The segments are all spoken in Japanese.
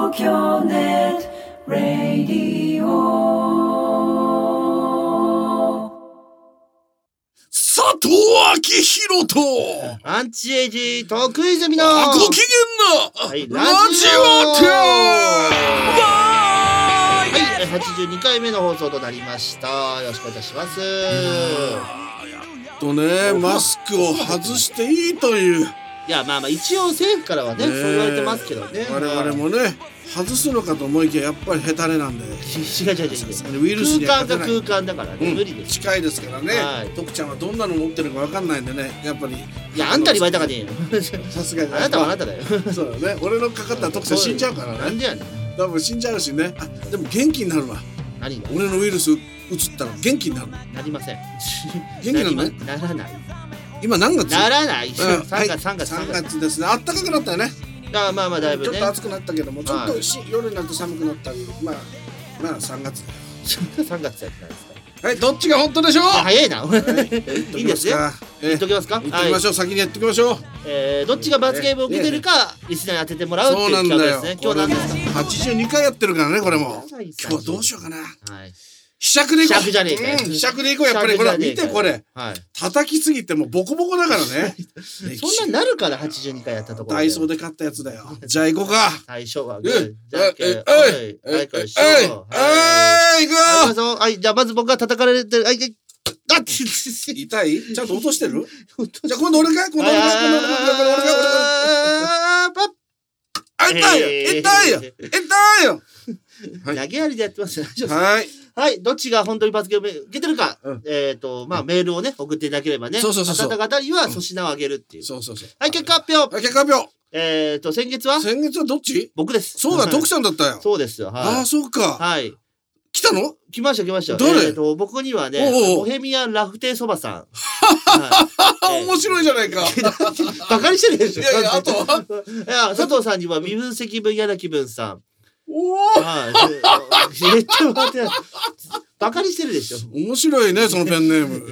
東京ネットラディオ佐藤昭弘とアンチエイジ徳泉のご機嫌な、 はい、 ラジオテはい、82回目の放送となりました。よろしくお願いいたします。 とね、マスクを外していいという、 いやまあ一応政府からはね、そう言われてますけどね。 我々もね、外すのかと思いきややっぱりヘタレなんで、 違うウイルスには勝てない。 空間だからね、無理です。 近いですからね、 はい、 徳ちゃんはどんなの持ってるか分かんないんでね、やっぱり。 いや、あんたに言われたかねえよ。 さすがにあなたはあなただよ。 そうだね、俺のかかったら徳ちゃん死んじゃうからね。 なんでやねん。 多分死んじゃうしね。あ、でも元気になるわ。 何が？ 俺のウイルス移ったら元気になる。 なりません。 元気になるね。 ならない。 今何月？ ならない。 3月ですね。あったかくなったよね。 あ、まあだいぶね。 ちょっと暑くなったけども、ちょっと夜になると寒くなったり、まあ3月。 3月やったんですか。 はい、どっちが本当でしょう？ 早いな。 いいいですよ。言っときますか。 言っときましょう。先にやっておきましょう。どっちが罰ゲームを受けてるかリスナーに当ててもらうっていう企画ですね。今日何ですか ？82回やってるからね、これも。今日はどうしようかな。ひしゃくでいこう。 ひしゃくじゃねえかよ。 ひしゃくでいこう。やっぱりこれ見てこれ。叩きすぎてもうボコボコだからね。 そんななるから82回やったところ。 ダイソーで買ったやつだよ。じゃあ行こうか。 最初はグー。じゃんけん。はいこれしょう。 行くよ。はい、じゃあまず僕が叩かれてる。はい。あっ痛い？ちゃんと落としてる？じゃあ今度俺か？今度俺か？あ、痛いよ！痛いよ！痛いよ！ 投げやりでやってますよ。 はい。 はい、どっちが本当に罰ゲーム受けてるか、まあメールをね、送っていただければね。当たった方には粗品をあげるっていう。 そう。 はい、結果発表。 結果発表。 先月はどっち？ 僕です。 そうだ、徳さんだったよ。 そうですよ。 ああ、そうか。 はい。 来たの？ 来ました。 誰？ 僕にはね、ボヘミアンラフテーそばさん。 面白いじゃないか。 バカにしてるでしょ。 いや、あとは？ いや、佐藤さんには身分積分嫌な気分さん。 おお。 めっちゃ待って。バカにしてるでしょ。 面白いね、そのペンネーム。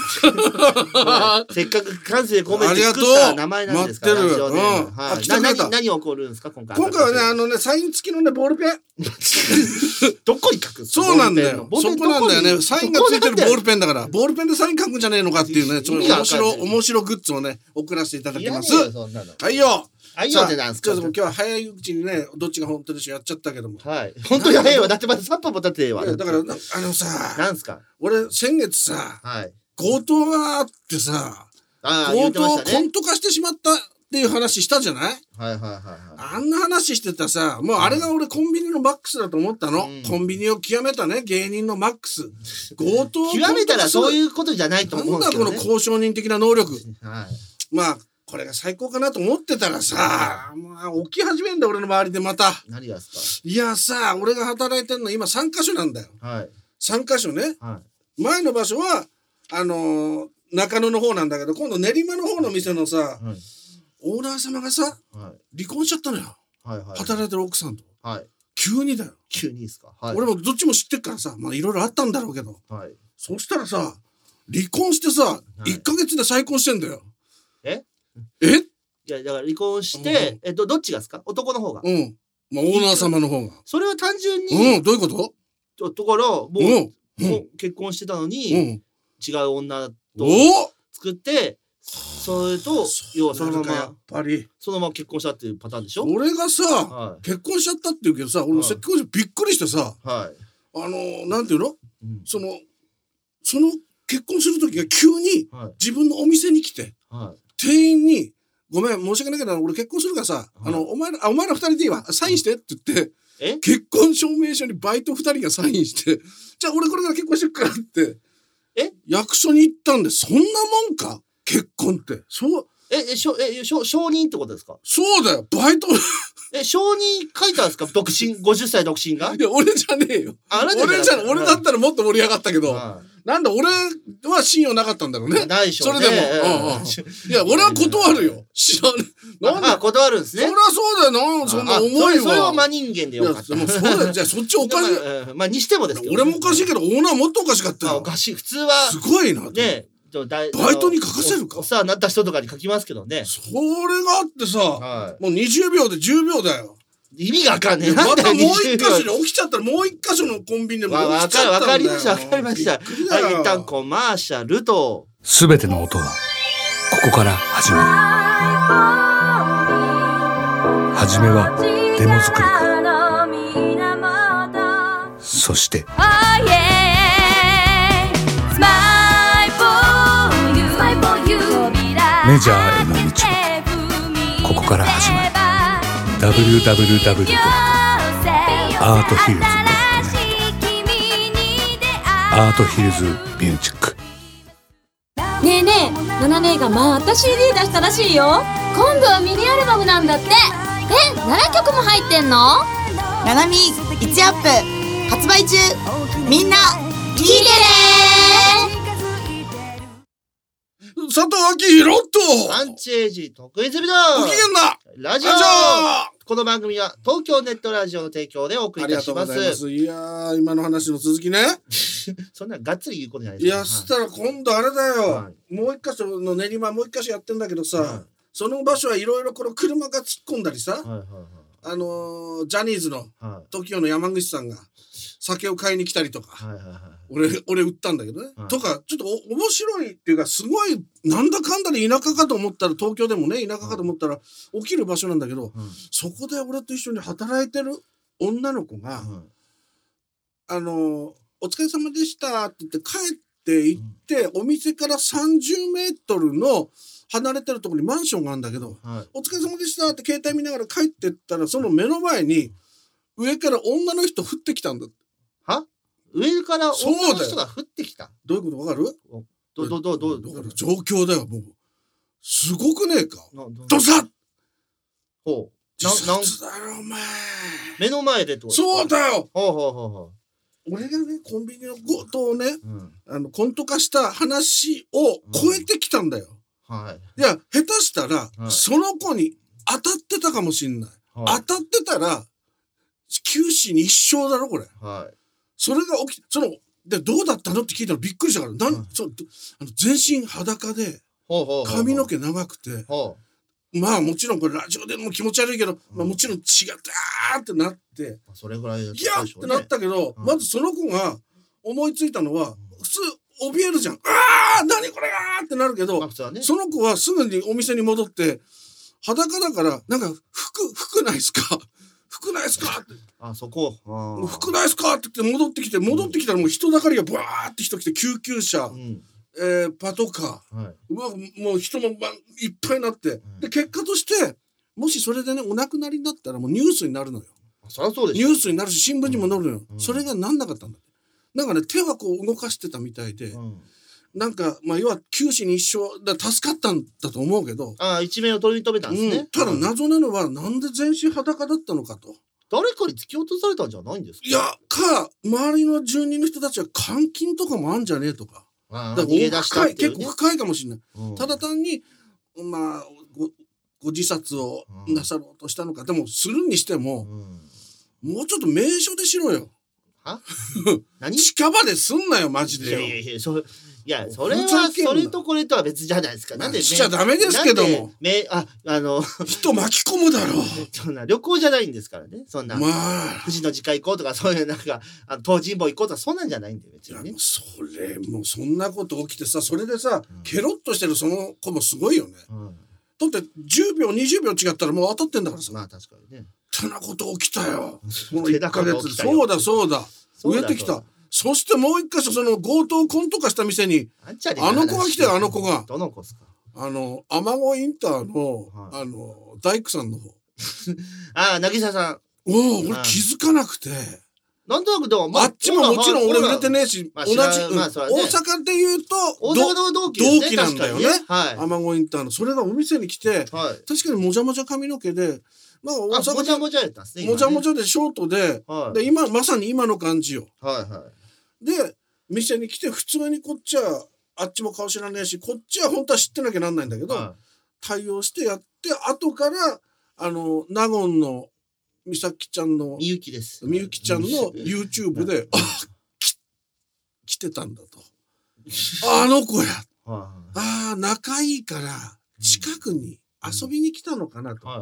せっかく感性込めて作った名前なんですから。 待ってる。 何起こるんですか、今回。 今回はね、サイン付きのね、ボールペン。 どこに書く？ そうなんだよ。そこなんだよね。サインが付いてるボールペンだから。ボールペンでサイン書くんじゃねえのかっていうね、ちょっと面白グッズをね、送らせていただきます。はいよ。 はいよってなんすか？ 今日は早いうちにね、どっちが本当でしょやっちゃったけども。 はい。本当に早いわ。だってまだ3分も経ってえわ。 だから、さ、 なんすか？ 俺、先月さ、強盗があってさ、強盗をコント化してしまったっていう話したじゃない？あんな話してたさ、もうあれが俺コンビニのマックスだと思ったの。コンビニを極めたね、芸人のマックス。強盗を極めたらそういうことじゃないと思うんですけどね。 なんだこの交渉人的な能力。まあ、これが最高かなと思ってたらさ、起き始めんだ俺の周りでまた。 何がですか？ いやさ、俺が働いてんの今3カ所なんだよ。3カ所ね。前の場所は、中野の方なんだけど、今度練馬の方の店のさ、オーナー様がさ、離婚しちゃったのよ。働いてる奥さんと。急にだよ。 急にですか？ 俺もどっちも知ってっからさ、まあいろいろあったんだろうけど。そしたらさ、離婚してさ、1ヶ月で再婚してんだよ。 いや、だから離婚して、どっちがですか？男の方が。 まあオーナー様の方が。 それは単純に。 どういうこと？ だから、もう結婚してたのに、違う女と作って、それと、要はそのまま、そのまま結婚したっていうパターンでしょ？ 俺がさ、結婚しちゃったって言うけどさ、俺も結婚してびっくりしてさ、なんていうの？その結婚する時が急に自分のお店に来て、店員に、ごめん、申し訳ないけど、俺結婚するからさ、お前ら二人でいいわ、サインしてって言って、結婚証明書にバイト二人がサインして、じゃあ俺これから結婚してくからって、役所に行ったんで、そんなもんか結婚って。そう。 承認ってことですか？ そうだよ、バイト。 承認書いたんですか？独身、50歳独身が？ いや、俺じゃねえよ。俺だったらもっと盛り上がったけど、なんだ、俺は信用なかったんだろうね。 ないでしょうね。 それでも。いや、俺は断るよ。知らねえ。なんだ、 断るんですね。 そりゃそうだよな、そんな重いわ。 それは真人間でよかった。 もうそうだよ。じゃあそっちおかしい。 まあ、にしてもですけど。 俺もおかしいけど、オーナーもっとおかしかったよ。 おかしい。普通は。 すごいな。 ね。 バイトに書かせるか。 お世話になった人とかに書きますけどね。 それがあってさ、もう20秒で10秒だよ。 意味がわかんねえ。 またもう一箇所で起きちゃったらもう一箇所のコンビニでも起きちゃったんだよ。 わかりました。はい、一旦コマーシャルと。 すべての音はここから始まる。はじめはデモ作りから。そしてメジャーへの道はここから始まる。www.arthhills.net アートヒルズミュージック。 ねえねえ、ナナ姉がまた CD 出したらしいよ。今度はミニアルバムなんだって。7曲も入ってんの？ ナナミ1アップ発売中。みんな聞いてね。 佐藤明宏とアンチエイジ特別ビデオご機嫌だラジオ。この番組は東京ネットラジオの提供でお送りいたします。 いやー、今の話の続きね。 そんながっつり言うことじゃないですか。 いや、したら今度あれだよ、もう一箇所の練馬もう一箇所やってんだけどさ、その場所はいろいろこの車が突っ込んだりさ、ジャニーズの TOKIO の山口さんが酒を買いに来たりとか、俺売ったんだけどね、とかちょっと面白いっていうか、すごいなんだかんだで田舎かと思ったら、東京でもね田舎かと思ったら起きる場所なんだけど、そこで俺と一緒に働いてる女の子が、お疲れ様でしたって言って帰って行って、お店から30メートルの離れてるところにマンションがあるんだけど、お疲れ様でしたって携帯見ながら帰ってったら、その目の前に上から女の人降ってきたんだ。 は？上から女の人が降ってきた？ どういうことわかる？ どう状況だよ、もう。すごくねえか。ドサッ！ ほう。 自殺だろ、お前。 目の前でってこと？ そうだよ！ ほう。 俺がね、コンビニの強盗をね、コント化した話を超えてきたんだよ。いや、下手したら、その子に当たってたかもしんない。当たってたら、九死に一生だろ、これ。それが起き、で、どうだったのって聞いたらびっくりしたから、全身裸で、髪の毛長くて、まあもちろんこれラジオでも気持ち悪いけど、もちろん血がダーってなって、 それぐらいギャーってなったけど、まずその子が思いついたのは、普通怯えるじゃん。何これってなるけど、その子はすぐにお店に戻って、裸だから、なんか服ないっすか服ないっすかって。 そこ。 服ないっすかって言って戻ってきたらもう人だかりがブワーって人来て、救急車、パトカー、もう人もいっぱいになって、で、結果として、もしそれでね、お亡くなりになったらもうニュースになるのよ。 そりゃそうでしょ。 ニュースになるし、新聞にも載るのよ。それがなんなかったんだ。なんかね、手はこう動かしてたみたいで、なんか、要は九死に一生だ、助かったんだと思うけど。 一命を取り留めたんですね。 ただ謎なのは、なんで全身裸だったのかと。 誰かに突き落とされたんじゃないんですか？ いや、周りの住人の人たちは監禁とかもあんじゃねえとか。 逃げ出したっていうね。 結構深いかもしれない。ただ単に、ご自殺をなさろうとしたのか。でも、するにしても、もうちょっと名所でしろよ。 何？ 近場ですんなよ、マジでよ。 いや、それは、それとこれとは別じゃないですか。なんでしちゃダメですけども。人巻き込むだろう。 そんな旅行じゃないんですからね。そんな。富士の寺行こうとか、そういうなんか、東尋坊行こうとか、そんなんじゃないんで、別にね。 もうそんなこと起きてさ、それでさ、ケロッとしてるその子もすごいよね。だって、10秒、20秒違ったらもう当たってんだからさ。 まあ、確かにね。 てなこと起きたよ。この1ヶ月。そうだ。植えてきた。そしてもう一箇所、その強盗コント化した店に、あの子が来て、あの子が。 どの子ですか？ 天子インターの、大工さんの方。 渚さん。 俺気づかなくて。 なんとなくでも、 あっちももちろん俺売れてねえし、同じ、大阪で言うと、 大阪の同期なんだよね。天子インターの。それがお店に来て、確かにもじゃもじゃ髪の毛で、大阪もじゃもじゃやったんですね。 もじゃもじゃでショートで、で、まさに今の感じよ。で、店に来て普通にこっちは、あっちも顔知らねえし、こっちは本当は知ってなきゃなんないんだけど、対応してやって、後から、納言の美咲ちゃんの、 みゆきです。 みゆきちゃんの YouTube で、来てたんだと。あの子や。仲いいから、近くに遊びに来たのかなと。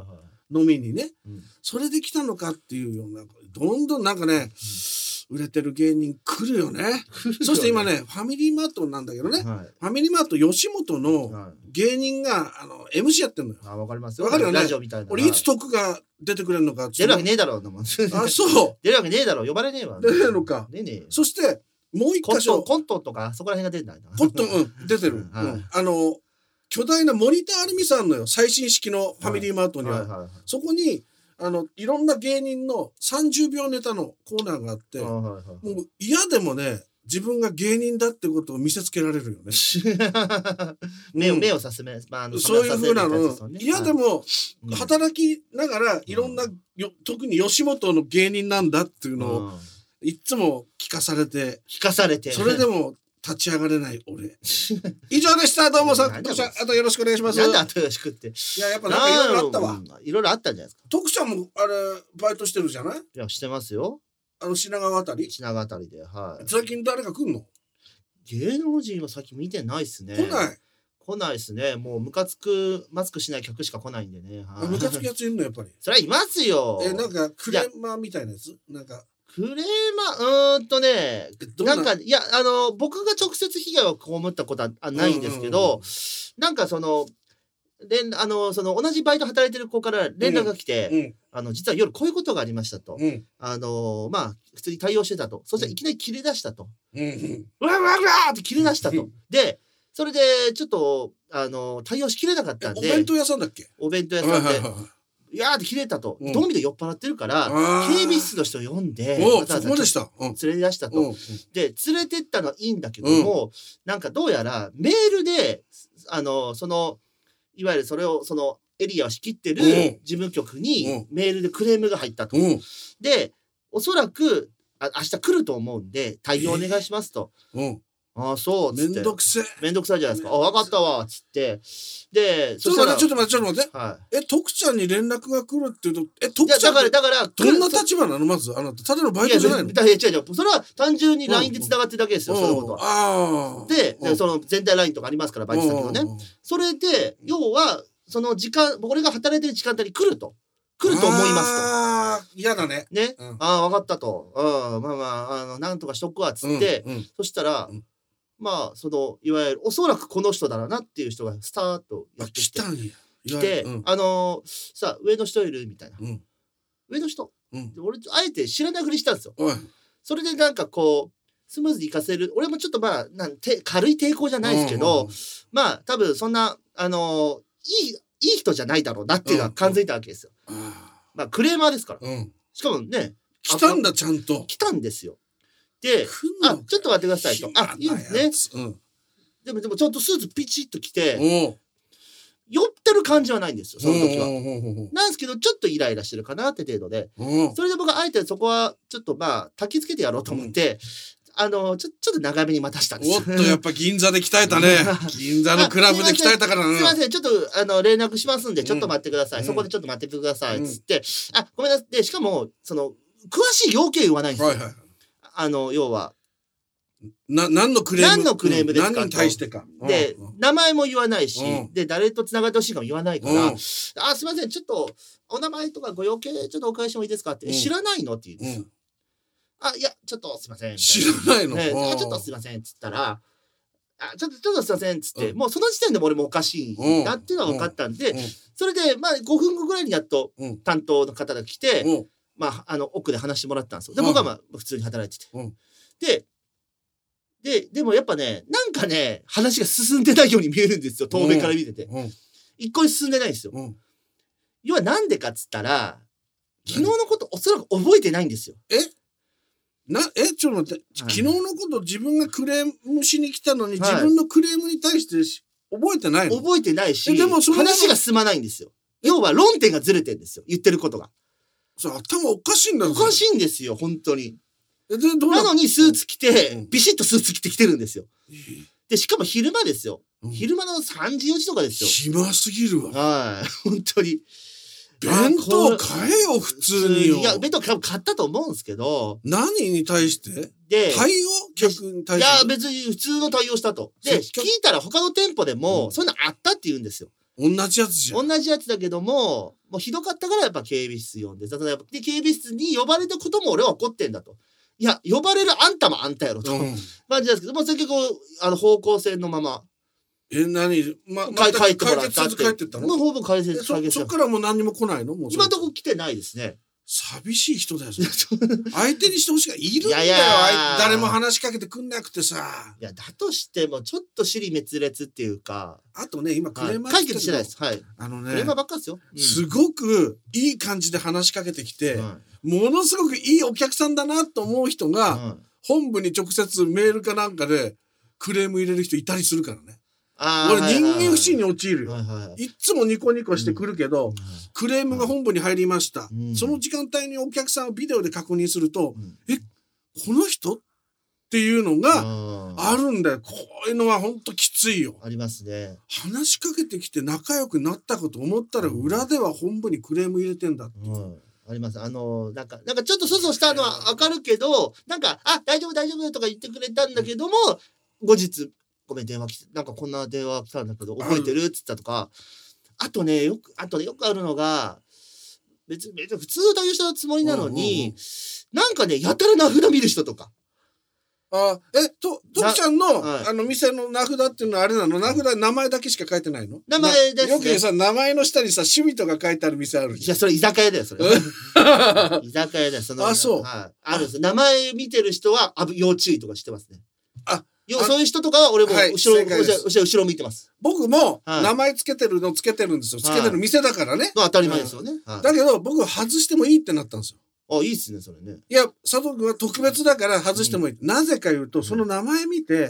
飲みにね、それで来たのかっていうような、どんどんなんかね、売れてる芸人来るよね。そして今ね、ファミリーマートなんだけどね、ファミリーマート吉本の芸人がMC やってんのよ。 あ、わかりますよ。 わかるよね。 ラジオみたいな。 俺いつ徳が出てくれるのか。 出るわけねえだろう。 あ、そう。 出るわけねえだろう。呼ばれねえわ。 出れるのか。 出ねえ。 そしてもう一箇所。 コントとかそこら辺が出てないな。 コント、出てる。巨大なモニターアルミさんのよ、最新式のファミリーマートには。そこにいろんな芸人の30秒ネタのコーナーがあって、もう嫌でもね、自分が芸人だってことを見せつけられるよね。 目をさすめ、 そういう風なの。嫌でも働きながらいろんな、特に吉本の芸人なんだっていうのをいつも聞かされて、それでも立ち上がれない俺。以上でした。どうもさ、徳ちゃん、あとよろしくお願いします。 なんであとよろしくって。いや、やっぱなんかいろいろあったわ。 いろいろあったんじゃないですか。 徳ちゃんもバイトしてるじゃない？いや、してますよ。 品川あたり？ 品川あたりで、はい。 最近誰か来んの？ 芸能人は最近見てないっすね。来ないっすね。もうムカつくマスクしない客しか来ないんでね。 ムカつくやついるのやっぱり。 それはいますよ。 なんかクレーマーみたいなやつ？なんかクレーマーね、なんかいや僕が直接被害を被ったことはないんですけど、なんかその同じバイト働いてる子から連絡が来て、実は夜こういうことがありましたと。まあ、普通に対応してたと。そしたらいきなり切れ出したと。うわーって切れ出したと。で、それで、ちょっと、対応しきれなかったんで。 お弁当屋さんだっけ？ お弁当屋さんで。いやーって切れたと。どう見て酔っ払ってるから、警備室の人を呼んで、 そこまでした。 連れ出したと。で、連れてったのはいいんだけども、なんかどうやらメールで、いわゆるそれを、エリアを仕切ってる事務局にメールでクレームが入ったと。で、おそらく、明日来ると思うんで、対応お願いしますと。ああ、そう。 めんどくせえ。 めんどくさいじゃないですか。あ、わかったわ。つって。で、 ちょっと待って。徳ちゃんに連絡が来るっていうと、徳ちゃんだから、どんな立場なのまず、あなた。ただのバイトじゃないの？ 違う。それは単純に LINE で繋がってるだけですよ、そのことは。で、その全体 LINE とかありますから、バイト先のね。それで、要は、その時間、俺が働いてる時間帯に来ると思いますと。 嫌だね。 ね。ああ、わかったと。なんとかしとくわ、つって。そしたら、まあ、いわゆる、おそらくこの人だろうなっていう人がスタートやってきて。来て、さあ、上の人いるみたいな。上の人。俺、あえて知らないふりしたんですよ。それでなんかこう、スムーズに活かせる。俺もちょっとまあ、軽い抵抗じゃないですけど、まあ、多分そんな、いい人じゃないだろうなっていうのは感づいたわけですよ。まあ、クレーマーですから。しかもね。 来たんだ、ちゃんと。 来たんですよ。で、ちょっと待ってくださいと。いいですね。でもちょっとスーツピチッと着て、酔ってる感じはないんですよ、その時は。なんですけど、ちょっとイライラしてるかなって程度で。それで僕はあえてそこは、ちょっとまあ、焚き付けてやろうと思って、ちょっと長めに待たしたんです。 おっと、やっぱ銀座で鍛えたね。銀座のクラブで鍛えたからすいません、ちょっと、連絡しますんで、ちょっと待ってください。そこでちょっと待ってください。つって、ごめんなさい。で、しかも、詳しい要件言わないんですよ。要は。 何のクレームですか？ 何に対してか。 で、名前も言わないし、で、誰と繋がってほしいかも言わないから、すいません、ちょっと、お名前とかご要件、ちょっとお伺いしてもいいですかって、知らないのって言うんですよ。いや、ちょっとすいません。 知らないの？ ちょっとすいません、つったら、ちょっとすいません、つって、もうその時点でも俺もおかしいなっていうのが分かったんで、それで、まあ、5分後ぐらいにやっと担当の方が来て、まあ、奥で話してもらったんですよ。で、僕はまあ、普通に働いてて。でもやっぱね、なんかね、話が進んでないように見えるんですよ、遠目から見てて。一向に進んでないんですよ。要はなんでかっつったら、昨日のことおそらく覚えてないんですよ。 ちょっと待って。昨日のこと自分がクレームしに来たのに、自分のクレームに対して覚えてないの？ 覚えてないし、話が進まないんですよ。要は論点がずれてるんですよ、言ってることが。 頭おかしいんだよ。 おかしいんですよ、本当に。なのにスーツ着て、ビシッとスーツ着て来てるんですよ。で、しかも昼間ですよ。昼間の3時4時とかですよ。 暇すぎるわ。 はい。本当に。 弁当買えよ、普通によ。 いや、弁当買ったと思うんですけど。 何に対して？対応？客に対して？いや、別に普通の対応したと。で、聞いたら他の店舗でも、そういうのあったって言うんですよ。 同じやつじゃん。 同じやつだけども、 もうひどかったからやっぱ警備室呼んで、で警備室に呼ばれたことも俺は怒ってんだと。いや呼ばれるあんたもあんたやろと、感じなんですけども、結局方向性のまま何帰ってもらったって。 帰ってったの？ もうほぼ解決。 そっからもう何にも来ないの？もう今のとこ来てないですね。 寂しい人だよ。相手にしてほしいがいるんだよ。誰も話しかけてくんなくてさ。 いやだとしてもちょっと尻滅裂っていうか。 あとね今クレーマー解決してないです。はい。クレーマーばっかですよ。 すごくいい感じで話しかけてきて、ものすごくいいお客さんだなと思う人が本部に直接メールかなんかでクレーム入れる人いたりするからね。俺人間不信に陥るよ。いっつもニコニコしてくるけど、クレームが本部に入りました。その時間帯にお客さんをビデオで確認すると、この人っていうのがあるんだよ。こういうのは本当きついよ。 ありますね。 話しかけてきて仲良くなったこと思ったら裏では本部にクレーム入れてんだって。 あります。なんかちょっと粗相したのはわかるけど、なんか大丈夫とか言ってくれたんだけども、後日ごめん電話来て、なんかこんな電話来たんだけど覚えてるっつったとか、あとねよくあるのが、別に普通という人のつもりなのに、なんかねやたら名札見る人とか。 徳ちゃんの店の名札っていうのはあれなの？名札名前だけしか書いてないの？ 名前ですね。 よくさ名前の下にさ趣味とか書いてある店ある。 いやそれ居酒屋だよそれ。居酒屋だよその。 そう。 あるんです。名前見てる人は要注意とかしてますね。そういう人とかは俺も後ろ見てます。 僕も名前つけてるんですよ。つけてる店だからね。 当たり前ですよね。 だけど僕は外してもいいってなったんですよ。 いいっすねそれね。 いや佐藤君は特別だから外してもいい。なぜか言うとその名前見て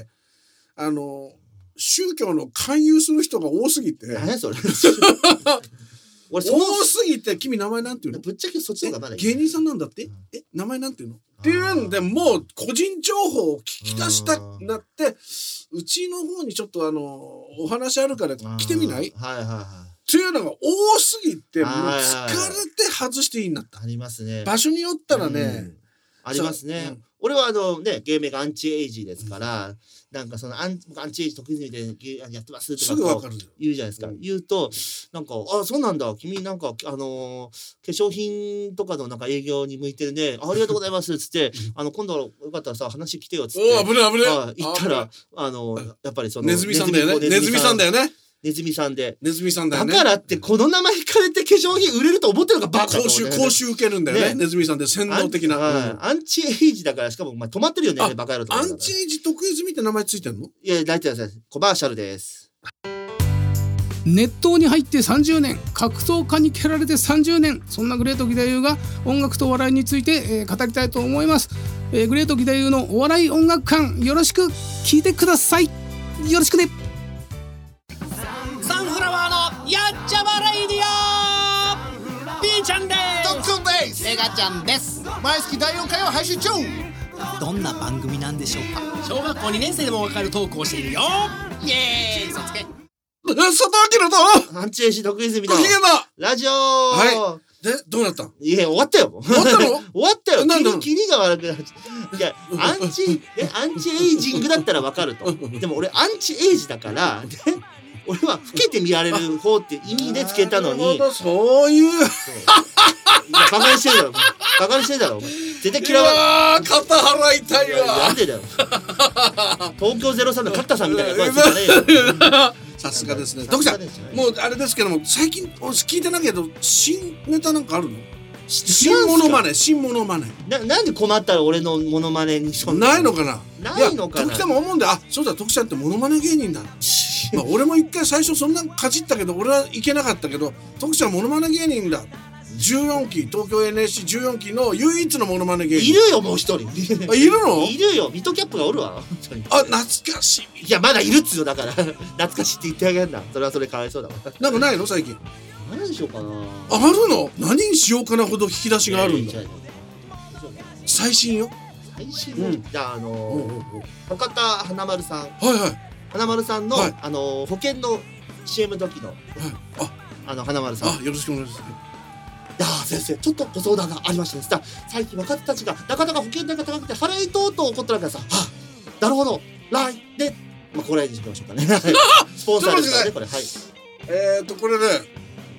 宗教の勧誘する人が多すぎて。 何それ。 多すぎて君名前なんていうの？ ぶっちゃけそっちの方がまだいい。 芸人さんなんだって？名前なんていうの？っていうんでもう個人情報を聞き出したくなってうちの方にちょっとお話あるから来てみない？っていうのが多すぎてもう疲れて外していいんだった。 ありますね。 場所によったらね。 ありますね。俺は芸名がアンチエイジですから、なんかそのアンチエイジ得意でやってますとか言うじゃないですか。言うとなんかそうなんだ君なんか化粧品とかのなんか営業に向いてるね。ありがとうございますっつって今度よかったらさ話来てよっつって。 危ね言ったらやっぱりそのネズミさんだよね。ネズミさんだよね。 ネズミさんで。 ネズミさんだよね。 だからってこの名前聞かれて化粧品売れると思ってるのがバカだ。 講習受けるんだよね。ネズミさんで洗脳的な。 アンチエイジだからしかも止まってるよねバカ野郎と。 アンチエイジ得意済みって名前ついてんの？いや大体ですコマーシャルです。 熱湯に入って30年、格闘家に蹴られて30年、そんなグレート義太夫が音楽とお笑いについて、語りたいと思います。グレート義太夫のお笑い音楽館、よろしく聞いてください。よろしくね。 サンフラワーのやっちゃまレイディオ、ピーちゃんです。 ドックンです。 メガちゃんです。 毎月第4回を配信中。 どんな番組なんでしょうか。小学校2年生でもわかるトークをしているよ。イエーイ。そつけ佐藤明とアンチエイジ得意済みだラジオ。 でどうなった？ いや終わったよ。 終わったの？ 終わったよ。 なんだ？ キリが悪くなっちゃう。いやアンチエイジングだったらわかると。でも俺アンチエイジだから俺は老けて見られる方って意味でつけたのに。 そういう。 バカにしてるだろ。バカにしてるだろ。絶対嫌わ。肩払いたいわ。 なんでだよ。東京03のカッタさんみたいな声つかねえよ。 さすがですね。徳ちゃん、もうあれですけども、最近聞いてないけど新ネタなんかあるの？新モノマネ。 なんで困ったら俺のモノマネにないのかな？ ないのかな？ 徳ちゃんも思うんで、そうだ徳ちゃんってモノマネ芸人だ。俺も一回最初そんなかじったけど俺はいけなかったけど、徳ちゃんモノマネ芸人だ。14期東京 NSC14 期の唯一のモノマネ芸人。 いるよもう一人。 いるの？ いるよ。ミトキャップがおるわ。 懐かしい。 いやまだいるっつうよだから懐かしいって言ってあげるんだ。それはそれかわいそうだわ。 なんかないの最近？ 何にしようかな。 あるの？何にしようかなほど引き出しがあるんだ。最新よ。 最新じゃあ博多華丸さん。華丸さんの保険の CM 時の華丸さん。 よろしくお願いします。 いや先生ちょっとご相談がありましてですね、最近若手たちがなかなか保険代が高くて払いとうと怒ってるわけです。なるほど来でここら辺にしましょうかね。スポンサーですからねこれ。 これね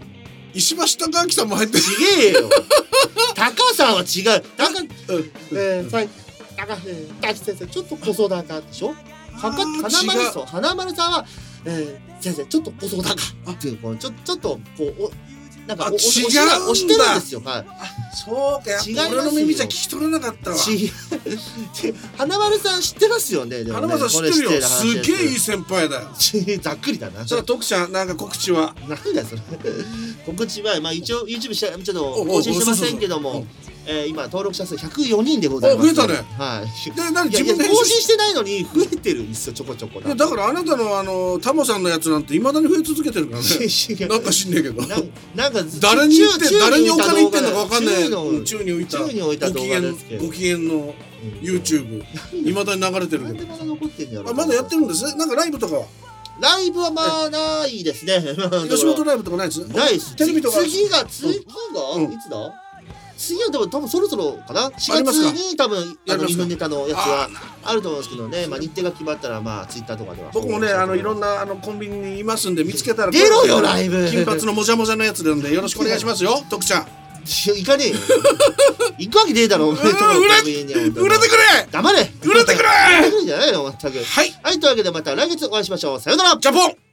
石橋貴明さんも入ってる。 ちげえよ。高さんは違う。高先生ちょっと小僧だったでしょ。花丸さんは先生ちょっと小僧だかっていうちょっとこうなんか押してるんですよ。はい。 そうか。やっぱ俺の耳じゃ聞き取れなかったわ。 花丸さん知ってますよね。 花丸さん知ってるよ。すげえいい先輩だよ。 ざっくりだな。 それ徳ちゃんなんか告知は。 なんだそれ。告知はまあ一応 YouTube ちょっと更新してませんけども。今登録者数104人でございます。 増えたね。 はい。 で何自分で更新してないのに増えてるんですよ、ちょこちょこ。 だからあなたのタモさんのやつなんて未だに増え続けてるからね。なんか知んねえけど。なんか誰にお金いってんのか分かんない。宙に置いた動画ですけど。ご機嫌の YouTube 未だに流れてるけど。まだやってるんですね。なんかライブとかは。 ライブはまあないですね。 吉本ライブとかないです。 ないです。 テレビとか。 次がいつだ？次はでも多分そろそろかな。4月に多分2分ネタのやつはあると思うんですけどね。まあ日程が決まったらまあツイッターとかでは。僕もねいろんなコンビニにいますんで見つけたら出ろよライブ。 金髪のもじゃもじゃのやつなんでよろしくお願いしますよ。徳ちゃん。 行かねえよ。行くわけねえだろ。売れてくれ。 黙れ。 売れてくれ。売れてくれじゃないの全く。 はい。 はいというわけでまた来月お会いしましょう。さよなら。 ジャポン。